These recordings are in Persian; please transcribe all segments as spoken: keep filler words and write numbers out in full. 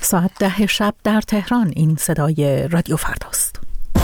ساعت ده شب در تهران. این صدای رادیو فرداست.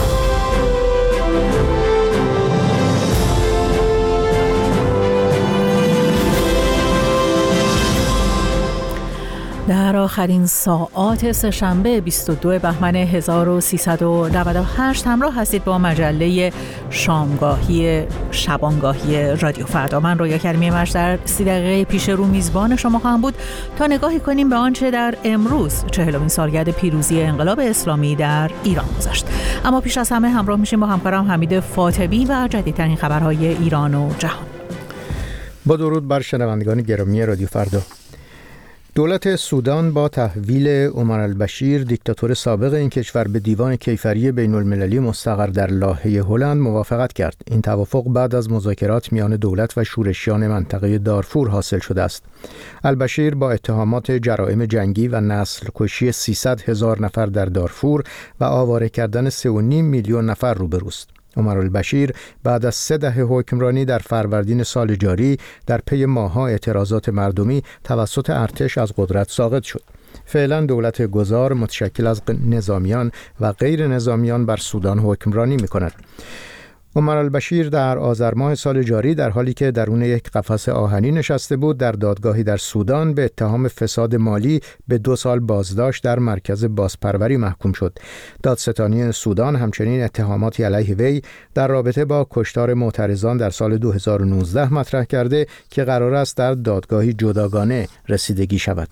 در آخرین ساعات سه‌شنبه بیست و دوم بهمن هزار و سیصد و نود و هشت همراه هستید با مجله شامگاهی شبانگاهی رادیو فردا. من رویا کریمی مش در سی دقیقه پیش رو میزبان شما خواهم بود تا نگاهی کنیم به آنچه در امروز چهلمین سالگرد پیروزی انقلاب اسلامی در ایران گذشت. اما پیش از همه همراه میشیم با همکارم حمید فاطمی و جدیدترین خبرهای ایران و جهان. با درود بر شنوندگان گرامی رادیو فردا. دولت سودان با تحویل عمر البشیر دیکتاتور سابق این کشور به دیوان کیفری بین المللی مستقر در لاهه هلند موافقت کرد. این توافق بعد از مذاکرات میان دولت و شورشیان منطقه دارفور حاصل شده است. البشیر با اتهامات جرائم جنگی و نسل کشی سیصد هزار نفر در دارفور و آواره کردن سه و نیم میلیون نفر روبروست. عمر البشیر بعد از سه دهه حکمرانی در فروردین سال جاری در پی ماه‌ها اعتراضات مردمی توسط ارتش از قدرت ساقط شد. فعلا دولت گذار متشکل از نظامیان و غیر نظامیان بر سودان حکمرانی می‌کند. عمر البشیر در آذر ماه سال جاری در حالی که درون یک قفس آهنی نشسته بود در دادگاهی در سودان به اتهام فساد مالی به دو سال بازداشت در مرکز بازپروری محکوم شد. دادستانی سودان همچنین اتهاماتی علیه وی در رابطه با کشتار معترضان در سال دو هزار و نوزده مطرح کرده که قرار است در دادگاهی جداگانه رسیدگی شود.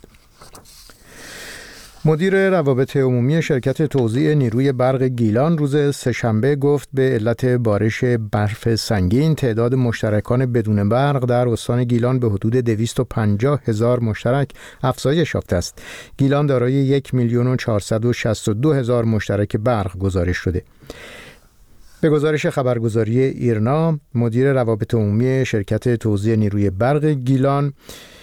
مدیر روابط عمومی شرکت توزیع نیروی برق گیلان روز سه‌شنبه گفت به علت بارش برف سنگین تعداد مشترکان بدون برق در استان گیلان به حدود دویست و پنجاه هزار مشترک افزایش یافته است. گیلان دارای یک میلیون و چهارصد و شصت و دو هزار مشترک برق گزارش شده. به گزارش خبرگزاری ایرنا، مدیر روابط عمومی شرکت توزیع نیروی برق گیلان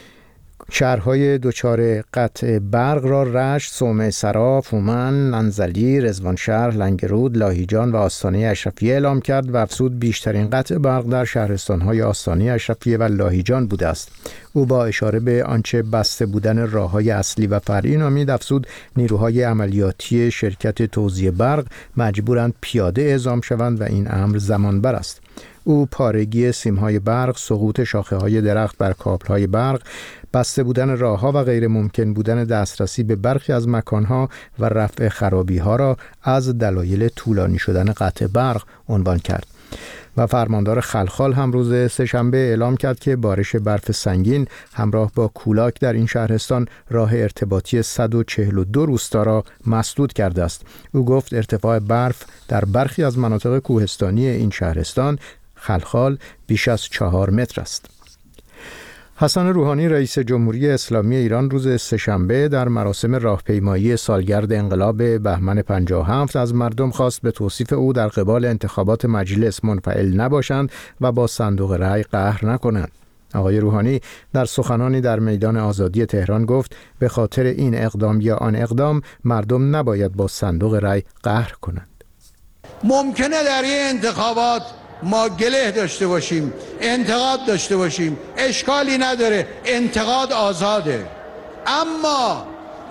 شهرهای دچار قطع برق را رشت، صومعه سرا، فومن، منزلی، رضوانشهر، لنگرود، لاهیجان و آستانه اشرفیه اعلام کرد و افزود بیشترین قطع برق در شهرستانهای آستانه اشرفیه و لاهیجان بوده است. او با اشاره به آنچه بسته بودن راههای اصلی و فرعی نامید، افزود نیروهای عملیاتی شرکت توزیع برق مجبورند پیاده اعزام شوند و این امر زمانبر است. او پارگی سیم‌های برق، سقوط شاخه‌های درخت بر کابل‌های برق، بسته بودن راه‌ها و غیر ممکن بودن دسترسی به برخی از مکان‌ها و رفع خرابی‌ها را از دلایل طولانی شدن قطع برق عنوان کرد. و فرماندار خلخال هم روز سه‌شنبه اعلام کرد که بارش برف سنگین همراه با کولاک در این شهرستان راه ارتباطی صد و چهل و دو روستا را مسدود کرده است. او گفت ارتفاع برف در برخی از مناطق کوهستانی این شهرستان خلخال بیش از چهار متر است. حسن روحانی رئیس جمهوری اسلامی ایران روز سه‌شنبه در مراسم راهپیمایی سالگرد انقلاب بهمن پنجاه و هفت از مردم خواست به توصیف او در قبال انتخابات مجلس منفعل نباشند و با صندوق رأی قهر نکنند. آقای روحانی در سخنانی در میدان آزادی تهران گفت به خاطر این اقدام یا آن اقدام مردم نباید با صندوق رأی قهر کنند. ممکنه در این انتخابات ما گله داشته باشیم، انتقاد داشته باشیم، اشکالی نداره، انتقاد آزاده، اما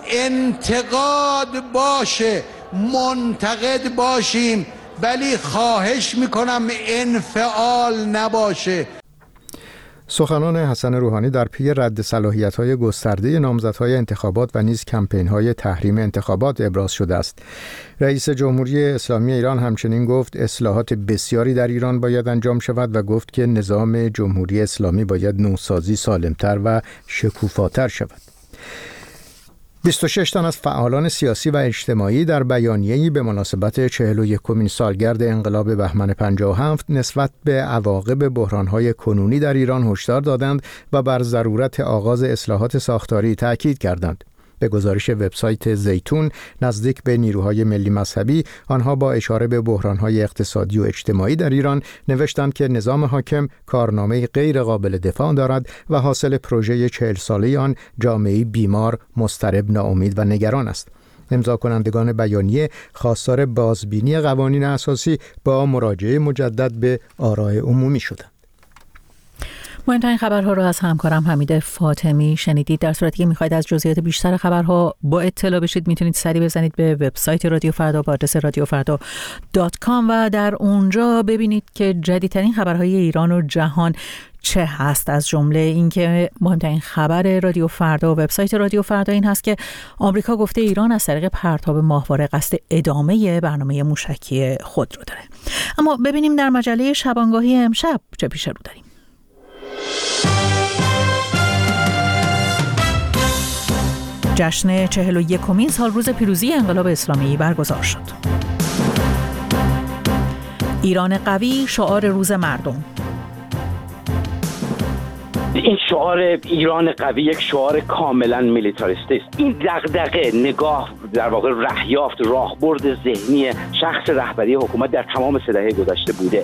انتقاد باشه، منتقد باشیم، ولی خواهش میکنم انفعال نباشه. سخنان حسن روحانی در پی رد صلاحیت‌های گسترده نامزدهای انتخابات و نیز کمپین‌های تحریم انتخابات ابراز شده است. رئیس جمهوری اسلامی ایران همچنین گفت اصلاحات بسیاری در ایران باید انجام شود و گفت که نظام جمهوری اسلامی باید نوسازی سالمتر و شکوفاتر شود. بیست و شش تن از فعالان سیاسی و اجتماعی در بیانیه‌ای به مناسبت چهل و یکمین سالگرد انقلاب بهمن پنجاه و هفت نسبت به عواقب بحران‌های کنونی در ایران هشدار دادند و بر ضرورت آغاز اصلاحات ساختاری تاکید کردند. به گزارش وبسایت زیتون نزدیک به نیروهای ملی مذهبی، آنها با اشاره به بحران‌های اقتصادی و اجتماعی در ایران نوشتند که نظام حاکم کارنامه غیر قابل دفاع دارد و حاصل پروژه چهل ساله آن جامعه‌ای بیمار، مضطرب، ناامید و نگران است. امضا کنندگان بیانیه خواستار بازبینی قوانین اساسی با مراجعه مجدد به آراء عمومی شدند. مهمترین خبرها رو از همکارم حمید فاطمی شنیدید. در صورتی که میخواید از جزئیات بیشتر خبرها با اطلاع بشید میتونید سری بزنید به وبسایت رادیو فردا با آدرس رادیو فردا دات کام و در اونجا ببینید که جدیدترین خبرهای ایران و جهان چه هست. از جمله اینکه مهمترین خبر رادیو فردا و وبسایت رادیو فردا این هست که آمریکا گفته ایران از طریق پرتاب ماهواره قصد ادامه برنامه موشکی خود رو داره. اما ببینیم در مجله شبانگاهی امشب چه پیش رو داریم. جشن چهل و یکمین سال روز پیروزی انقلاب اسلامی برگزار شد. ایران قوی شعار روز مردم. این شعار ایران قوی یک شعار کاملا میلیتاریستی است. این دغدغه نگاه در واقع رهیافت راهبرد ذهنی شخص رهبری حکومت در تمام سه دهه گذشته بوده.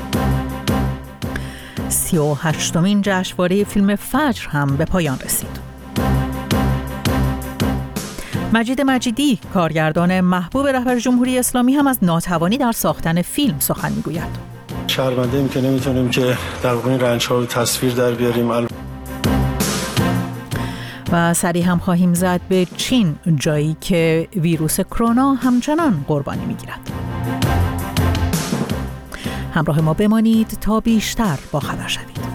سی و هشتمین جشنواره فیلم فجر هم به پایان رسید. مجید مجیدی کارگردان محبوب رهبر جمهوری اسلامی هم از ناتوانی در ساختن فیلم سخن میگوید. شرمنده ایم که نمیتونیم که در واقع این رنج‌ها رو تصویر در بیاریم. و سری هم خواهیم زد به چین، جایی که ویروس کرونا همچنان قربانی میگیرد. همراه ما بمانید تا بیشتر با خبر شوید.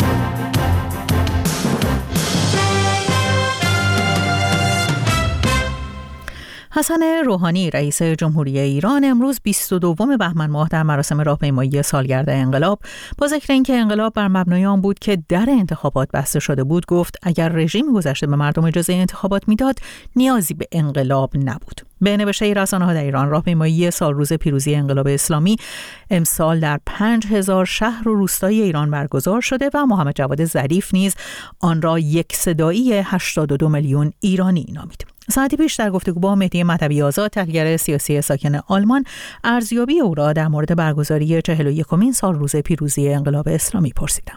حسن روحانی رئیس جمهوری ایران امروز بیست و دوم بهمن ماه در مراسم راهپیمایی سالگرد انقلاب با ذکر اینکه انقلاب بر مبنای آن بود که در انتخابات بسته شده بود گفت اگر رژیم گذشته به مردم اجازه انتخابات میداد نیازی به انقلاب نبود. به نوشته رسانه‌ها در ایران راهپیمایی سال روز پیروزی انقلاب اسلامی امسال در پنج هزار شهر و روستای ایران برگزار شده و محمد جواد ظریف نیز آن را یک صدایی هشتاد و دو میلیون ایرانی نامید. ساعتی پیش در گفتگو با مهدی مهدوی آزاد تحلیلگر سیاسی ساکن آلمان ارزیابی او را در مورد برگزاری چهل و یکمین سال روز پیروزی انقلاب اسلامی پرسیدم.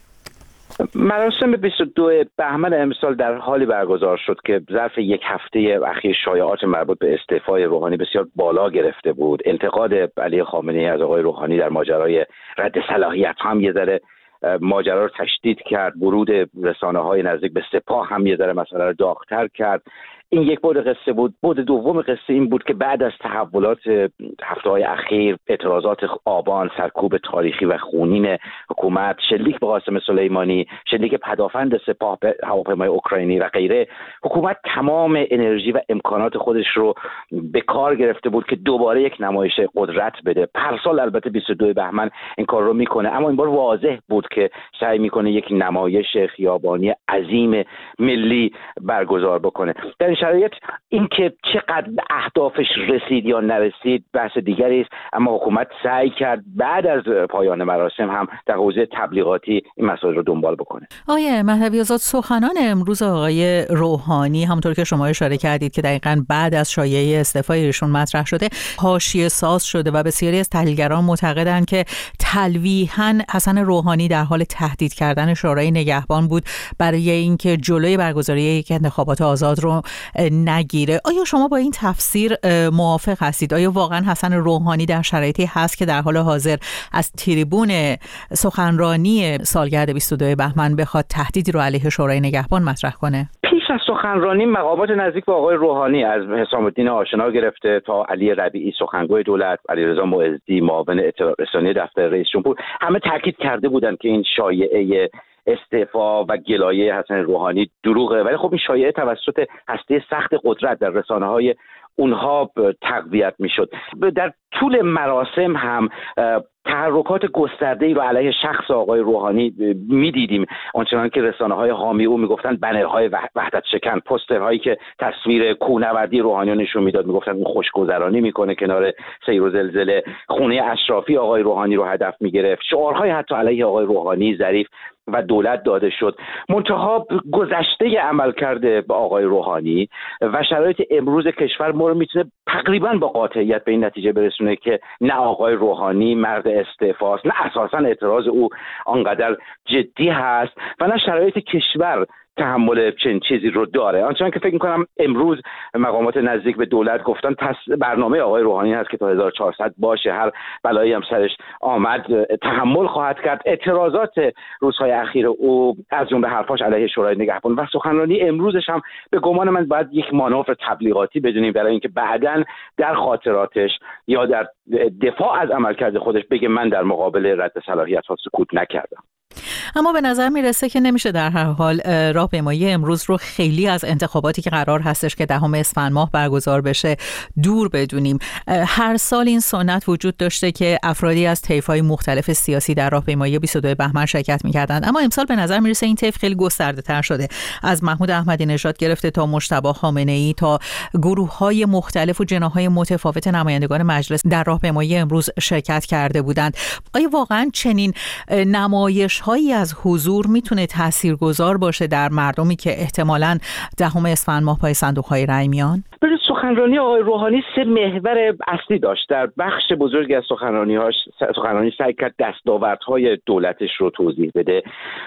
مراسم بیست و دو بهمن امسال در حالی برگزار شد که ظرف یک هفته اخیر شایعات مربوط به استعفای روحانی بسیار بالا گرفته بود. انتقاد علی خامنه‌ای از آقای روحانی در ماجرای رد صلاحیت هم یه ذره ماجرا رو تشدید کرد. ورود رسانه‌های نزدیک به سپاه هم یه ذره مسئله رو داغ‌تر کرد. این یک بود قصه بود. بود دوم قصه این بود که بعد از تحولات هفته‌های اخیر، اعتراضات آبان، سرکوب تاریخی و خونین حکومت، شلیک به قاسم سلیمانی، شلیک پدافند سپاه به هواپیمای اوکراینی و غیره، حکومت تمام انرژی و امکانات خودش رو به کار گرفته بود که دوباره یک نمایش قدرت بده. پارسال البته بیست و دو بهمن این کار رو میکنه، اما این بار واضح بود که سعی میکنه یک نمایش خیابانی عظیم ملی برگزار بکنه. در شرایط اینکه چقدر به اهدافش رسید یا نرسید بحث دیگری است، اما حکومت سعی کرد بعد از پایان مراسم هم در حوزه تبلیغاتی این مسائل رو دنبال بکنه. آقای مهدوی آزاد، سخنان امروز آقای روحانی همونطور که شما اشاره کردید که دقیقاً بعد از شایعه استعفای ایشون مطرح شده، حاشیه ساز شده و بسیاری از تحلیلگران معتقدند که تلویحاً حسن روحانی در حال تهدید کردن شورای نگهبان بود برای اینکه جلوی برگزاری یک انتخابات آزاد رو نگیره. آیا شما با این تفسیر موافق هستید؟ آیا واقعا حسن روحانی در شرایطی هست که در حال حاضر از تریبون سخنرانی سالگرد بیست و دو بهمن بخواد تهدیدی رو علیه شورای نگهبان مطرح کنه؟ پیش از سخنرانی مقامات نزدیک به آقای روحانی از حسام الدین آشنا گرفته تا علی ربیعی سخنگوی دولت، علیرضا معزی معاون اطلاعات رسانی دفتر رئیس جمهور همه تاکید کرده بودند که این شایعه استعفا و گلایه حسن روحانی دروغه، ولی خب این شایعه توسط هسته سخت قدرت در رسانه‌های اونها تقویت میشد. در طول مراسم هم تحرکات گسترده‌ای رو علیه شخص آقای روحانی می‌دیدیم، آنچنان که رسانه‌های حامی او میگفتن بنرهای وحدت شکن، پوسترهایی که تصویر کوهنوردی روحانی رو نشون میداد میگفتن اون خوشگذرانی میکنه کنار سیر و زلزله، خونه اشرافی آقای روحانی رو هدف میگرفت، شعارهای حتی علیه آقای روحانی، ظریف و دولت داده شد. منتها گذشته عملکرد با آقای روحانی و شرایط امروز کشور ما رو میتونه تقریبا با قاطعیت به این نتیجه برسونه که نه آقای روحانی مرد استعفاست، نه اساسا اعتراض او آنقدر جدی هست و نه شرایط کشور تحمل چنین چیزی رو داره. آنچنان که فکر می‌کنم امروز مقامات نزدیک به دولت گفتن برنامه آقای روحانی هست که تا هزار و چهارصد باشه، هر بلایی هم سرش آمد تحمل خواهد کرد. اعتراضات روزهای اخیر او از جمله حرفاش علیه شورای نگهبان و سخنرانی امروزش هم به گمان من باید یک مانور تبلیغاتی بدونیم برای اینکه بعداً در خاطراتش یا در دفاع از عملکرد خودش بگه من در مقابل رد صلاحیت‌ها سکوت نکردم. اما به نظر میرسه که نمیشه در هر حال راهپیمایی امروز رو خیلی از انتخاباتی که قرار هستش که دهم اسفند ماه برگزار بشه دور بدونیم. هر سال این سنت وجود داشته که افرادی از طیف‌های مختلف سیاسی در راهپیمایی بیست و دو بهمن شرکت می‌کردند، اما امسال به نظر میرسه این طیف خیلی گسترده‌تر شده. از محمود احمدی نژاد گرفته تا مجتبی خامنه‌ای تا گروه‌های مختلف و جناح‌های متفاوت نمایندگان مجلس در راهپیمایی امروز شرکت کرده بودند. آیا واقعاً چنین نمایش‌هایی از حضور میتونه تاثیرگذار باشه در مردمی که احتمالاً دهم اسفند ماه پای صندوق‌های رای میان؟ برای سخنرانی آقای روحانی سه محور اصلی داشت. در بخش بزرگی از سخنرانی‌هاش سخنرانی سعی کرد دستاوردهای دولتش رو توضیح بده.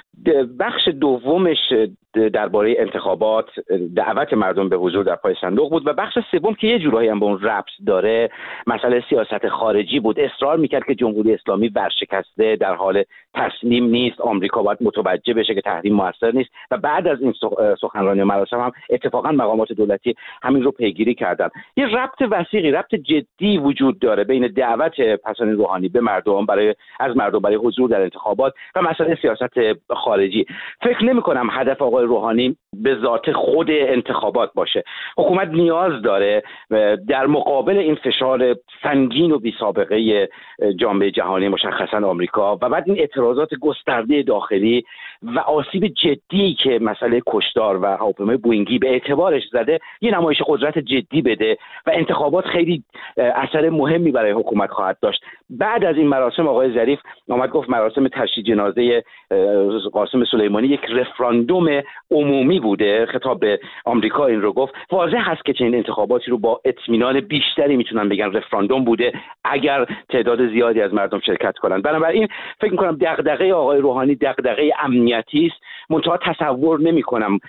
بخش دومش درباره انتخابات، دعوت مردم به حضور در پای صندوق بود و بخش سوم که یه جورایی هم به اون ربط داره مسئله سیاست خارجی بود. اصرار میکرد که جمهوری اسلامی ورشکسته در حال تسلیم نیست، آمریکا باید متوجه بشه که تحریم موثر نیست و بعد از این سخنرانی و مراسم هم اتفاقا مقامات دولتی همین رو پیگیری کردن. یه ربط وثیقی، ربط جدی وجود داره بین دعوت حسن روحانی به مردم برای از مردم برای حضور در انتخابات و مسئله سیاست خارجی. فکر نمی‌کنم هدف آقای روحانی به ذات خود انتخابات باشه. حکومت نیاز داره در مقابل این فشار سنگین و بی‌سابقه جامعه جهانی مشخصا آمریکا و بعد این اعتراضات گسترده داخلی و آسیب جدی که مسئله کشتار و هواپیمای بوئینگی به اعتبارش زده یه نمایش قدرت جدی بده و انتخابات خیلی اثر مهمی برای حکومت خواهد داشت. بعد از این مراسم آقای ظریف اومد گفت مراسم تشییع جنازه قاسم سلیمانی یک رفراندوم عمومی بوده، خطاب به آمریکا این رو گفت. واضح هست که چنین انتخاباتی رو با اطمینان بیشتری میتونن بگن رفراندوم بوده اگر تعداد زیادی از مردم شرکت کنن. بنابراین فکر می‌کنم دغدغه آقای روحانی دغدغه امنیتی است. منتها تصور نمی‌کنم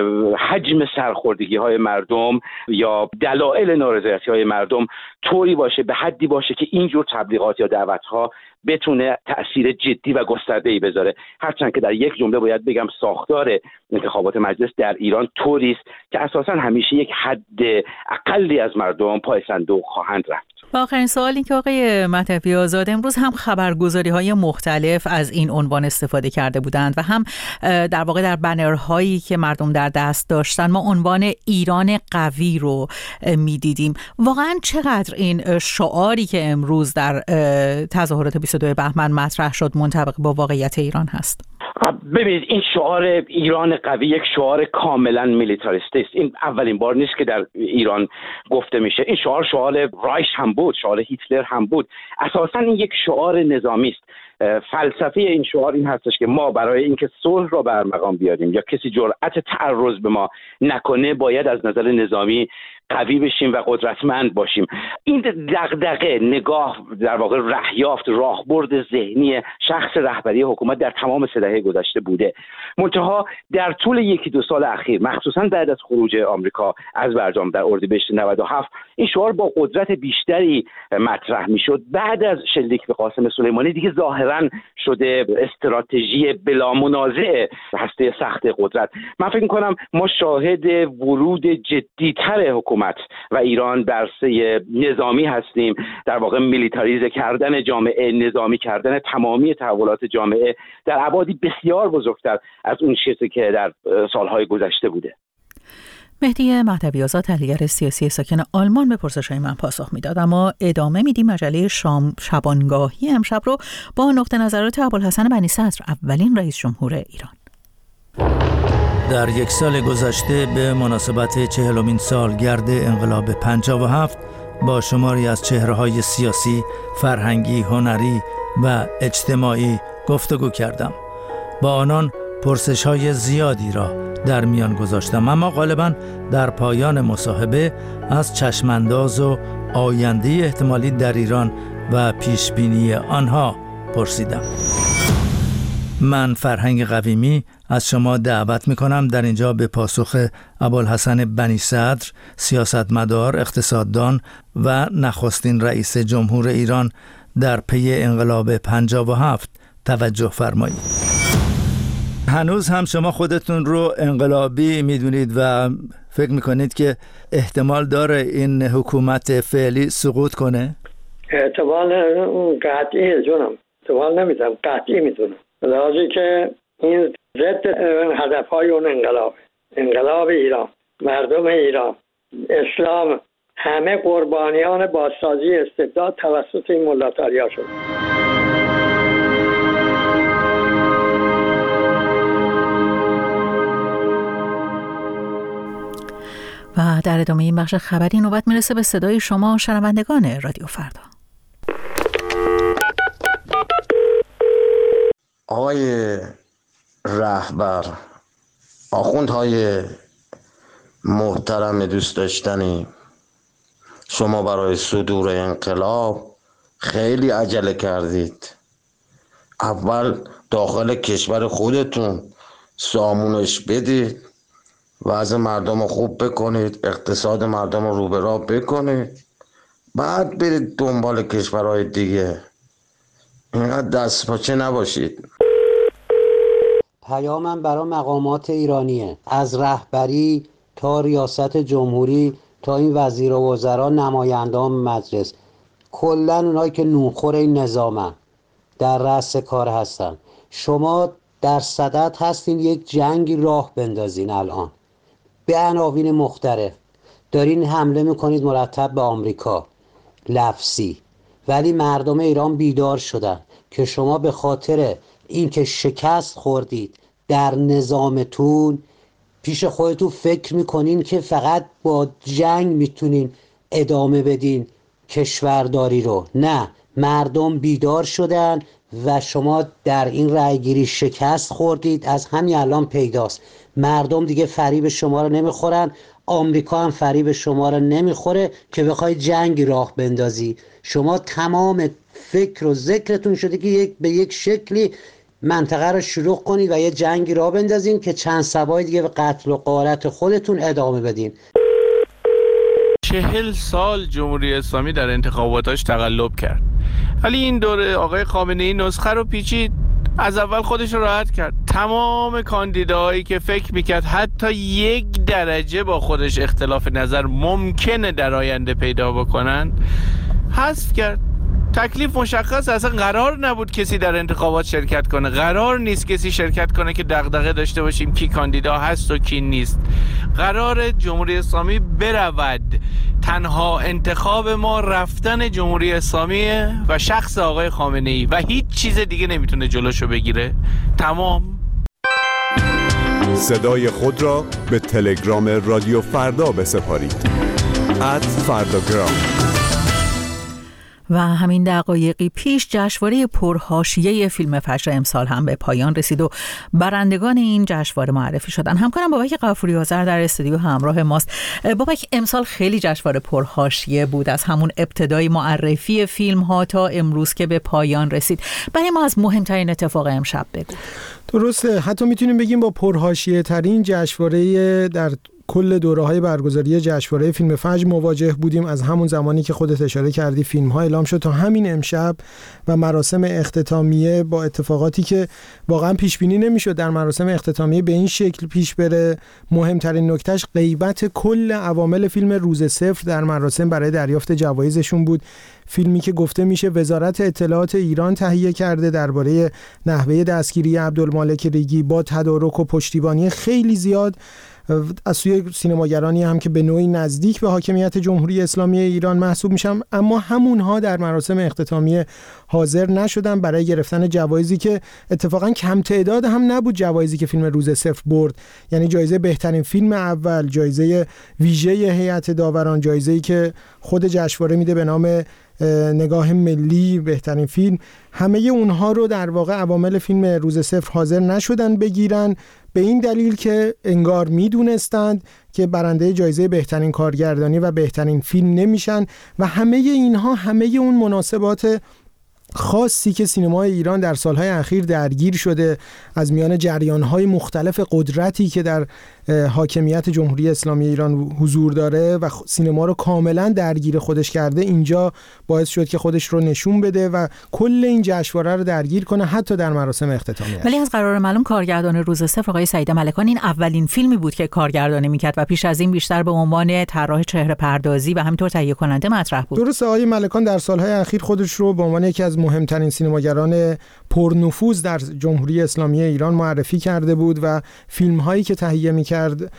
حجم سرخوردگی‌های مردم یا دلایل نارضایتی‌های مردم طوری باشه به حدی باشه که اینجور تبلیغات یا دعوت‌ها بتونه تأثیر جدی و گسترده‌ای بذاره. هرچند که در یک جمله باید بگم ساختار انتخابات مجلس در ایران طوری است که اساساً همیشه یک حد اقلی از مردم پای صندوق خواهند رفت. و آخرین سوال این که آقای مهدوی آزاد امروز هم خبرگزاری‌های مختلف از این عنوان استفاده کرده بودند و هم در واقع در بنرهایی که مردم در دست داشتن ما عنوان ایران قوی رو می‌دیدیم. واقعاً چقدر این شعاری که امروز در تظاهرات بیست و دو بهمن مطرح شد منطبق با واقعیت ایران هست؟ ببینید این شعار ایران قوی یک شعار کاملا میلیتاریستی است. این اولین بار نیست که در ایران گفته میشه. این شعار شعار رایش هم بود، شعار هیتلر هم بود. اساسا این یک شعار نظامی است. فلسفه این شعار این هستش که ما برای اینکه صلح را بر مقام بیاریم یا کسی جرأت تعرض به ما نکنه باید از نظر نظامی قوی بشیم و قدرتمند باشیم. این دغدغه نگاه در واقع رهیافت راهبرد ذهنی شخص رهبری حکومت در تمام سه دهه گذشته بوده. منتها در طول یکی دو سال اخیر مخصوصا بعد از خروج آمریکا از برجام در اردیبهشت نود و هفت این شعار با قدرت بیشتری مطرح میشد. بعد از شلیک به قاسم سلیمانی دیگه ظاهرا شده استراتژی بلا منازع هسته سخت قدرت. من فکر می‌کنم ما شاهد ورود جدی‌تر حکومت و ایران در سه نظامی هستیم، در واقع میلیتاریزه کردن جامعه، نظامی کردن تمامی تحولات جامعه در ابعادی بسیار بزرگتر از اون چیزی که در سالهای گذشته بوده. مهدی مهدوی آزاد تحلیلگر سیاسی ساکن آلمان به پرسش‌های من پاسخ میداد. اما ادامه میدیم مجله شام شبانگاهی امشب رو با نقطه نظرات ابوالحسن بنی صدر اولین رئیس جمهور ایران. در یک سال گذشته به مناسبت چهلمین سالگرد انقلاب پنجاه و هفت با شماری از چهره‌های سیاسی، فرهنگی، هنری و اجتماعی گفتگو کردم. با آنان پرسش‌های زیادی را در میان گذاشتم، اما غالباً در پایان مصاحبه از چشمانداز و آینده احتمالی در ایران و پیشبینی آنها پرسیدم. من فرهنگ قویمی از شما دعوت میکنم در اینجا به پاسخ ابوالحسن بنی صدر، سیاستمدار، اقتصاددان و نخستین رئیس جمهور ایران در پی انقلاب پنجاه و هفت توجه فرمایید. هنوز هم شما خودتون رو انقلابی میدونید و فکر میکنید که احتمال داره این حکومت فعلی سقوط کنه؟ احتمال قطعی جونم، احتمال نمیدم، قطعی میدونم. لازم که این ضد هدفهای اون انقلاب انقلاب ایران، مردم ایران، اسلام، همه قربانیان بازسازی استبداد توسط این ملاتاریا شد. و در ادامه این بخش خبری نوبت میرسه به صدای شما شنوندگان رادیو فردا. آقای رهبر، آخوندهای محترم دوست داشتنی، شما برای صدور انقلاب خیلی عجله کردید. اول داخل کشور خودتون سامونش بدید، وضع مردم رو خوب بکنید، اقتصاد مردم رو رو به راه بکنید، بعد برید دنبال کشورهای دیگه. اینقدر دست پاچه نباشید. پیامم برای مقامات ایرانیه، از رهبری تا ریاست جمهوری تا این وزیر و وزرا، نمایندان مجلس، کلا اونایی که نونخور این نظامن در رأس کار هستن. شما در صدد هستین یک جنگی راه بندازین. الان به عناوین مختلف دارین حمله میکنید مرتب به آمریکا لفظی، ولی مردم ایران بیدار شدن که شما به خاطر اینکه شکست خوردید در نظامتون پیش خودتون فکر میکنین که فقط با جنگ میتونین ادامه بدین کشورداری رو. نه، مردم بیدار شدن و شما در این رأیگیری شکست خوردید. از همین الان پیداست مردم دیگه فریب شما رو نمیخورن، آمریکا هم فریب شما رو نمیخوره که بخوای جنگ راه بندازی. شما تمام فکر و ذکرتون شده که یک به یک شکلی منطقه رو شروع کنید و یه جنگی راه بندازین که چند سبای دیگه به قتل و غارت خودتون ادامه بدین. چهل سال جمهوری اسلامی در انتخاباتاش تقلب کرد، ولی این دوره آقای خامنه‌ای نسخه رو پیچید، از اول خودش رو راحت کرد. تمام کاندیداهایی که فکر میکرد حتی یک درجه با خودش اختلاف نظر ممکنه در آینده پیدا بکنن حذف کرد. تکلیف مشخص، اصلا قرار نبود کسی در انتخابات شرکت کنه، قرار نیست کسی شرکت کنه که دغدغه داشته باشیم کی کاندیدا هست و کی نیست. قرار جمهوری اسلامی برود، تنها انتخاب ما رفتن جمهوری اسلامی و شخص آقای خامنه‌ای و هیچ چیز دیگه نمیتونه جلوشو بگیره. تمام. صدای خود را به تلگرام رادیو فردا بسپارید. ات فرداگرام. و همین دقایقی پیش جشنواره پرحاشیه فیلم فجر امسال هم به پایان رسید و برندگان این جشنواره معرفی شدن. همکارم بابک غفوری آذر در استودیو همراه ماست. بابک، امسال خیلی جشنواره پرحاشیه بود، از همون ابتدای معرفی فیلم ها تا امروز که به پایان رسید. برای ما از مهمترین اتفاق امشب بگو. درسته، حتی میتونیم بگیم با پرحاشیه ترین جشنواره در کل دوره‌های برگزاری جشنواره فیلم فجر مواجه بودیم. از همون زمانی که خودت اشاره کردی فیلم‌ها اعلام شد تا همین امشب و مراسم اختتامیه با اتفاقاتی که واقعا پیش بینی نمی‌شد در مراسم اختتامیه به این شکل پیش بره. مهمترین نکتهش غیبت کل عوامل فیلم روز صفر در مراسم برای دریافت جوایزشون بود. فیلمی که گفته میشه وزارت اطلاعات ایران تهیه کرده درباره نحوه دستگیری عبدالمالک ریگی با تدارک و پشتیبانی خیلی زیاد از سوی سینماگرانی هم که به نوعی نزدیک به حاکمیت جمهوری اسلامی ایران محسوب میشن، اما همونها در مراسم اختتامیه حاضر نشدن برای گرفتن جوایزی که اتفاقا کم تعداد هم نبود. جوایزی که فیلم روز صفر برد، یعنی جایزه بهترین فیلم اول، جایزه ویژه هیئت داوران، جایزه‌ای که خود جشنواره میده به نام نگاه ملی بهترین فیلم، همه اونها رو در واقع عوامل فیلم روز صفر حاضر نشدن بگیرن، به این دلیل که انگار میدونستند که برنده جایزه بهترین کارگردانی و بهترین فیلم نمیشن و همه اینها همه اون مناسبات خاصی که سینمای ایران در سالهای اخیر درگیر شده، از میان جریان‌های مختلف قدرتی که در حاکمیت جمهوری اسلامی ایران حضور داره و سینما رو کاملا درگیر خودش کرده، اینجا باعث شد که خودش رو نشون بده و کل این جشنواره رو درگیر کنه، حتی در مراسم اختتامیه. ولی از قرار معلوم کارگردان روز صفر آقای سعید ملکان این اولین فیلمی بود که کارگردانی میکرد و پیش از این بیشتر به عنوان طراح چهره پردازی و همینطور تهیه کننده مطرح بود. درسته، آقای ملکان در سالهای اخیر خودش رو به عنوان یکی از مهمترین سینماگران پرنفوذ در جمهوری اسلامی ایران معرفی کرده بود و فیلم‌هایی که تهیه می‌کرد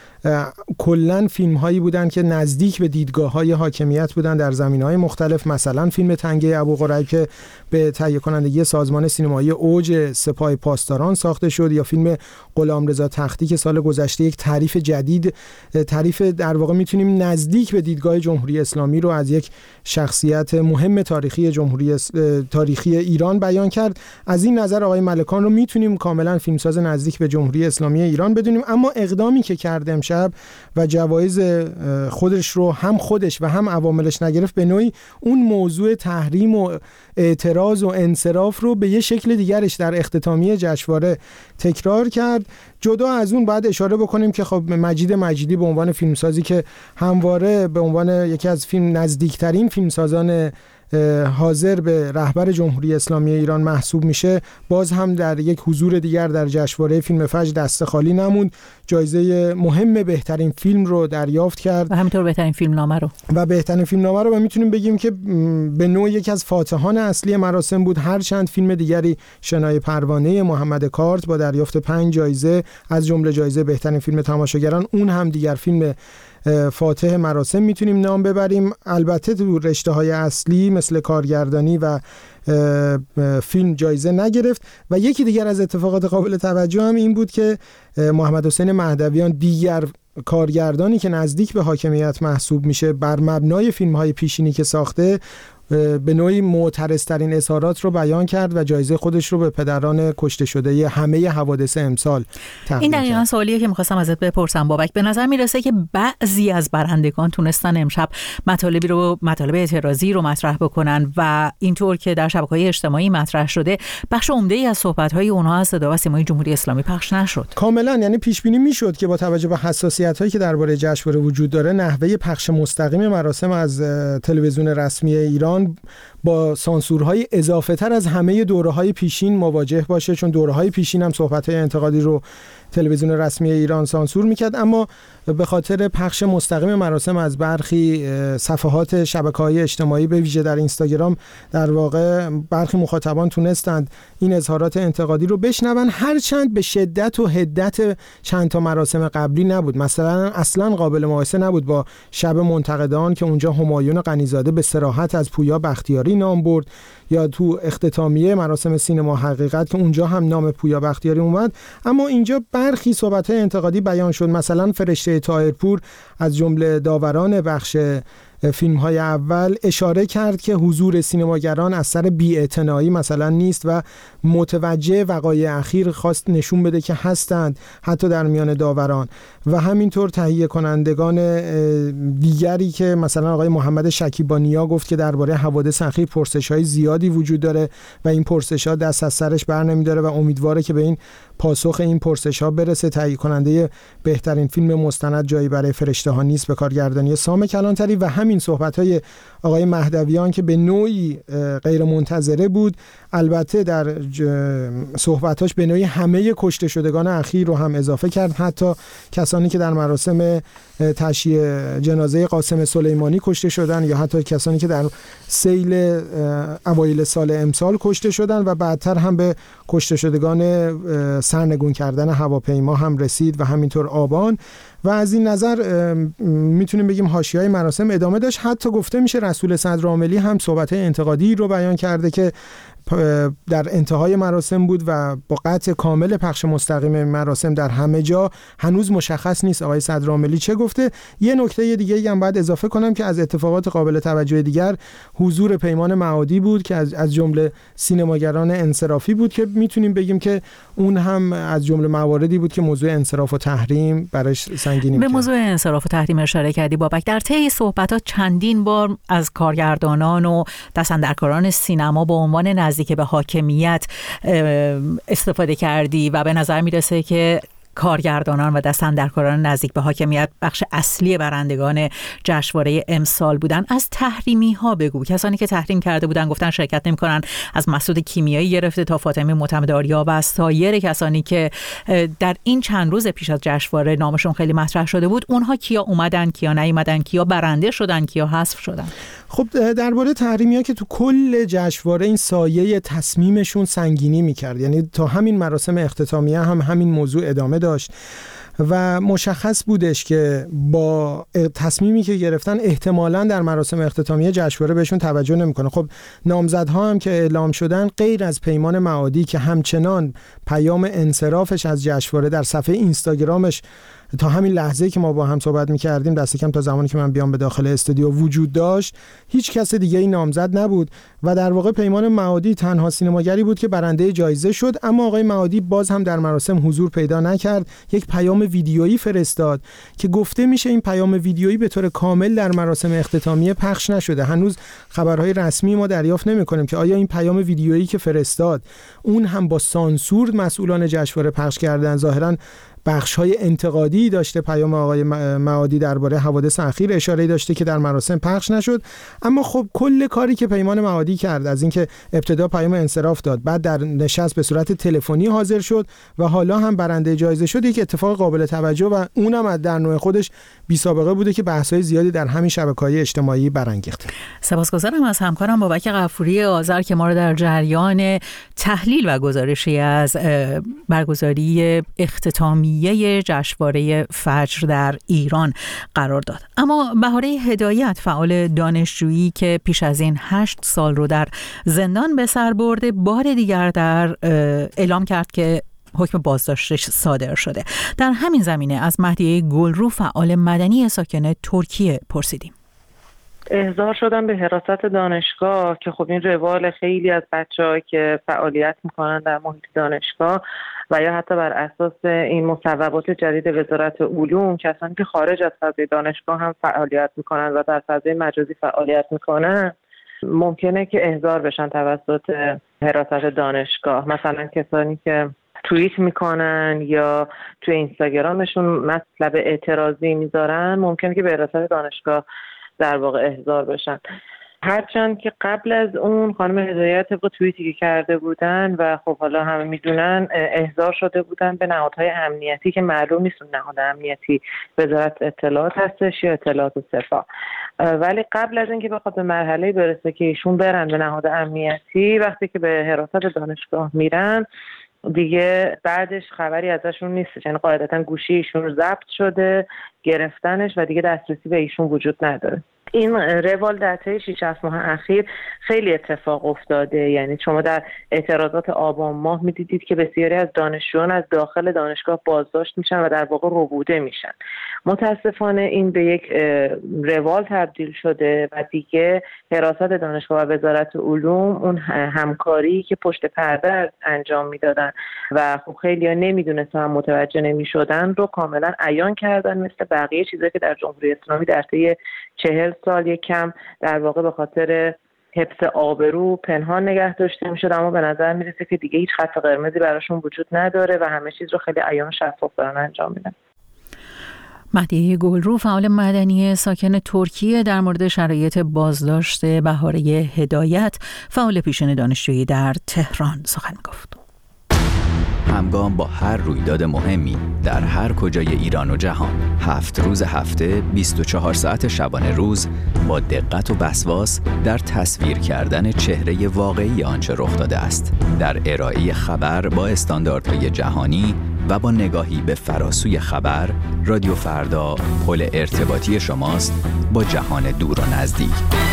کلاً فیلم‌هایی بودند که نزدیک به دیدگاه‌های حاکمیت بودند در زمینه‌های مختلف. مثلا فیلم تنگه ابوقریب که به تهیه کنندگی سازمان سینمایی اوج سپاه پاسداران ساخته شد، یا فیلم غلامرضا تختی که سال گذشته یک تعریف جدید، تعریف در واقع میتونیم نزدیک به دیدگاه جمهوری اسلامی رو از یک شخصیت مهم تاریخی جمهوری تاریخی ایران بیان کرد. از این نظر آقای ملکان رو میتونیم کاملا فیلمساز نزدیک به جمهوری اسلامی ایران بدونیم. اما اقدامی که کرد امشب و جوایز خودش رو هم خودش و هم عواملش نگرفت، به نوعی اون موضوع تحریم و اعتراض و انصراف رو به یه شکل دیگرش در اختتامیه جشنواره تکرار کرد. جدا از اون باید اشاره بکنیم که خب مجید مجیدی به عنوان فیلمسازی که همواره به عنوان یکی از فیلم نزدیکترین فیلمسازان حاضر به رهبر جمهوری اسلامی ایران محسوب میشه، باز هم در یک حضور دیگر در جشنواره فیلم فجر دست خالی نموند. جایزه مهم بهترین فیلم رو دریافت کرد و همینطور بهترین فیلمنامه رو و بهترین فیلمنامه رو و میتونیم بگیم که به نوع یک از فاتحان اصلی مراسم بود. هر چند فیلم دیگری، شنای پروانه محمد کارت با دریافت پنج جایزه از جمله جایزه بهترین فیلم تماشاگران، اون هم دیگر فیلم فاتح مراسم میتونیم نام ببریم. البته تو رشته‌های اصلی مثل کارگردانی و فیلم جایزه نگرفت. و یکی دیگر از اتفاقات قابل توجه هم این بود که محمد حسین مهدویان، دیگر کارگردانی که نزدیک به حاکمیت محسوب میشه، بر مبنای فیلم‌های پیشینی که ساخته به نوعی معترض‌ترین اظهارات رو بیان کرد و جایزه خودش رو به پدران کشته شده همه حوادث امسال تقدیم کرد. این دقیقاً سوالیه که می‌خواستم ازت بپرسم بابک. به نظر میرسه که بعضی از برندگان تونستن امشب مطالبی رو مطالب اعتراضی رو مطرح بکنن و اینطور که در شبکه‌های اجتماعی مطرح شده، بخش عمده‌ای از صحبت‌های اونها از صدا و سیمای جمهوری اسلامی پخش نشد. کاملاً، یعنی پیش بینی می‌شد که با توجه به حساسیت‌هایی که درباره جشنواره وجود داره، نحوه پخش مستقیم مراسم از تلویزیون رسمی ایران با سانسورهای اضافه تر از همه دوره‌های پیشین مواجه باشه، چون دوره‌های پیشین هم صحبت‌های انتقادی رو تلویزیون رسمی ایران سانسور میکرد، اما به خاطر پخش مستقیم مراسم از برخی صفحات شبکه‌های اجتماعی به ویژه در اینستاگرام، در واقع برخی مخاطبان تونستند این اظهارات انتقادی رو بشنون، هرچند به شدت و حدت چند تا مراسم قبلی نبود. مثلا اصلا قابل مقایسه نبود با شب منتقدان که اونجا همایون غنی‌زاده به صراحت از پویا بختیاری نام برد، یا تو اختتامیه مراسم سینما حقیقت که اونجا هم نام پویا بختیاری اومد. اما اینجا برخی صحبت‌های انتقادی بیان شد. مثلا فرشته طاهرپور از جمله داوران بخش فیلم‌های اول اشاره کرد که حضور سینماگران از سر بی‌اعتنایی مثلا نیست و متوجه وقایع اخیر خواست نشون بده که هستند حتی در میان داوران. و همینطور تهیه کنندگان دیگری که مثلا آقای محمد شکیبانیا گفت که درباره حوادث اخیر پرسش‌های زیادی وجود داره و این پرسش‌ها دست از سرش بر نمی‌داره و امیدواره که به این پاسخ این پرسش‌ها برسه. تهیه کننده بهترین فیلم مستند جایی برای فرشته ها نیست به کارگردانی سام کلانتری. و همین صحبت‌های آقای مهدویان که به نوعی غیر منتظره بود، البته در صحبتاش به نوعی همه کشته شدگان اخیر رو هم اضافه کرد، حتی کسانی که در مراسم تشییع جنازه قاسم سلیمانی کشته شدن یا حتی کسانی که در سیل اوایل سال امسال کشته شدن و بعدتر هم به کشته شدگان سرنگون کردن هواپیما هم رسید و همینطور آبان. و از این نظر میتونیم بگیم حاشیه‌های مراسم ادامه داشت. حتی گفته میشه رسول صدرعاملی هم صحبت‌های انتقادی رو بیان کرده که در انتهای مراسم بود و با قطع کامل پخش مستقیم مراسم در همه جا هنوز مشخص نیست آقای صدرعاملی چه گفته. یه نکته دیگه هم باید اضافه کنم که از اتفاقات قابل توجه دیگر حضور پیمان معادی بود که از از جمله سینماگران انصرافی بود که میتونیم بگیم که اون هم از جمله مواردی بود که موضوع انصراف و تحریم براش سنگینی به موضوع انصراف و تحریم اشاره کردی بابک. در طی صحبت‌ها چندین بار از کارگردانان و دستاندرکاران سینما با عنوان نزدیک به حاکمیت استفاده کردی و به نظر میرسه که کارگردانان و دستاندرکاران نزدیک به حاکمیت بخش اصلی برندگان جشنواره امسال بودن. از تحریمی ها بگو. کسانی که تحریم کرده بودن گفتن شرکت نمی‌کنن، از مسعود کیمیایی گرفته تا فاطمه معتمدآریا و از سایر کسانی که در این چند روز پیش از جشنواره نامشون خیلی مطرح شده بود. اونها کیا اومدن، کیا نیومدن، کیا برنده شدن، کیا حذف شدن؟ خب درباره تحریمی‌ها که تو کل جشنواره این سایه تصمیمشون سنگینی می‌کرد، یعنی تا همین مراسم اختتامیه هم همین موضوع ادامه داشت و مشخص بودش که با تصمیمی که گرفتن احتمالاً در مراسم اختتامیه جشنواره بهشون توجه نمی‌کنه. خب نامزدها هم که اعلام شدن غیر از پیمان معادی که همچنان پیام انصرافش از جشنواره در صفحه اینستاگرامش تا همین لحظه‌ای که ما با هم صحبت می‌کردیم، دست کم تا زمانی که من بیام به داخل استودیو وجود داشت، هیچ کس دیگه این نامزد نبود و در واقع پیمان معادی تنها سینماگری بود که برنده جایزه شد. اما آقای معادی باز هم در مراسم حضور پیدا نکرد. یک پیام ویدیویی فرستاد که گفته میشه این پیام ویدیویی به طور کامل در مراسم اختتامیه پخش نشده. هنوز خبرهای رسمی ما دریافت نمی‌کنیم که آیا این پیام ویدیویی که فرستاد اون هم با سانسور مسئولان جشنواره پخش کردن. ظاهراً بخش‌های انتقادی داشته پیام آقای معادی درباره حوادث اخیر، اشاره‌ای داشته که در مراسم پخش نشد. اما خب کل کاری که پیمان معادی کرد، از اینکه ابتدا پیام انصراف داد، بعد در نشست به صورت تلفنی حاضر شد و حالا هم برنده جایزه شد، یک اتفاق قابل توجه و اونم در نوع خودش بی سابقه بوده که بحث‌های زیادی در همین شبکه‌های اجتماعی برانگیخته. سپاسگزارم از همکارم بابک غفوری آذر که ما رو در جریان تحلیل و گزارشی از برگزاری اختتامی یه جشنواره فجر در ایران قرار داد. اما بهاره هدایت، فعال دانشجویی که پیش از این هشت سال رو در زندان به سر برده، بار دیگر در اعلام کرد که حکم بازداشتش صادر شده. در همین زمینه از مهدیه گلرو، فعال مدنی ساکن ترکیه، پرسیدیم. احضار شدن به حراست دانشگاه که خب این روال خیلی از بچه‌ها که فعالیت میکنن در محیط دانشگاه و یا حتی بر اساس این مصوبات جدید وزارت علوم، کسانی که خارج از فضای دانشگاه هم فعالیت میکنن و در فضای مجازی فعالیت میکنن، ممکنه که احضار بشن توسط حراست دانشگاه. مثلا کسانی که توییت میکنن یا توی اینستاگرامشون مطلب اعتراضی میذارن، ممکنه که به حراست دانشگاه در واقع احضار بشن. هرچند که قبل از اون خانم هدایت طبق توییتی که کرده بودن و خب حالا همه میدونن احضار شده بودن به نهادهای امنیتی که معلوم نیست نهاد امنیتی وزارت اطلاعات هستش یا اطلاعات و سپاه، ولی قبل از اینکه بخواد به مرحله برسه که ایشون برن به نهاد امنیتی، وقتی که به حراست دانشگاه میرن دیگه بعدش خبری ازشون نیست، یعنی قاعدتا گوشی ایشون رو ضبط شده، گرفتنش و دیگه دسترسی به ایشون وجود نداره. این روال در طی شش هفت ماه اخیر خیلی اتفاق افتاده. یعنی شما در اعتراضات آبان ماه میدیدید که بسیاری از دانشجویان از داخل دانشگاه بازداشت میشن و در واقع ربوده میشن. متاسفانه این به یک روال تبدیل شده و دیگه حراست دانشگاه و وزارت علوم اون همکاری که پشت پرده انجام میدادن و خب خیلی‌ها نمیدونستن، هم متوجه نمیشدن رو کاملا عیان کردن، مثل بقیه چیزایی که در جمهوری اسلامی در طی چهل سال یک کم در واقع به خاطر حفظ آبرو پنهان نگه داشته میشد، اما به نظر میرسه که دیگه هیچ خط قرمزی براشون وجود نداره و همه چیز رو خیلی عیان و شفاف دارن انجام میدن. مهدیه گلرو، فعال مدنی ساکن ترکیه، در مورد شرایط بازداشت بهاره هدایت، فعال پیشین دانشجویی در تهران سخن گفت. همگام با هر رویداد مهمی در هر کجای ایران و جهان، هفت روز هفته، بیست و چهار ساعت شبانه روز، با دقت و وسواس در تصویر کردن چهره واقعی آنچه رخ داده است، در ارائه خبر با استانداردهای جهانی و با نگاهی به فراسوی خبر، رادیو فردا پل ارتباطی شماست با جهان دور و نزدیک.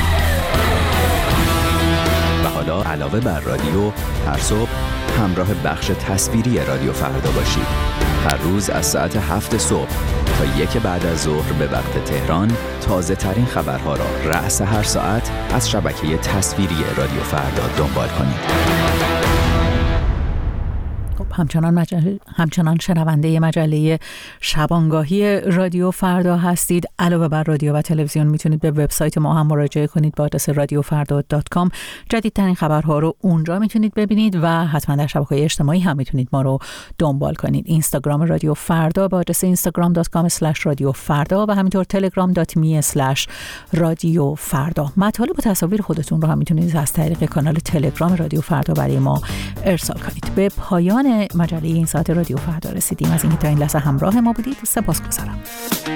و حالا علاوه بر رادیو، هر صبح همراه بخش تصویری رادیو فردا باشید. هر روز از ساعت هفت صبح تا یک بعد از ظهر به وقت تهران، تازه ترین خبرها را رأس هر ساعت از شبکه تصویری رادیو فردا دنبال کنید. همچنان مجله، همچنان شنونده مجله شبانگاهی رادیو فردا هستید. علاوه بر رادیو و تلویزیون میتونید به وبسایت ما هم مراجعه کنید با آدرس رادیو فردا دات کام. جدیدترین خبرها رو اونجا میتونید ببینید و حتما در شبکه‌های اجتماعی هم میتونید ما رو دنبال کنید. اینستاگرام رادیو فردا با آدرس اینستاگرام دات کام اسلش رادیو فردا و همینطور تلگرام دات می اسلش رادیو فردا. مطالب و تصاویر خودتون رو هم میتونید از طریق کانال تلگرام رادیو فردا برای ما ارسال کنید. به پایان مجله این ساعت رادیو فردا رسیدیم. از اینکه تا این لحظه همراه ما بودید سپاسگزارم.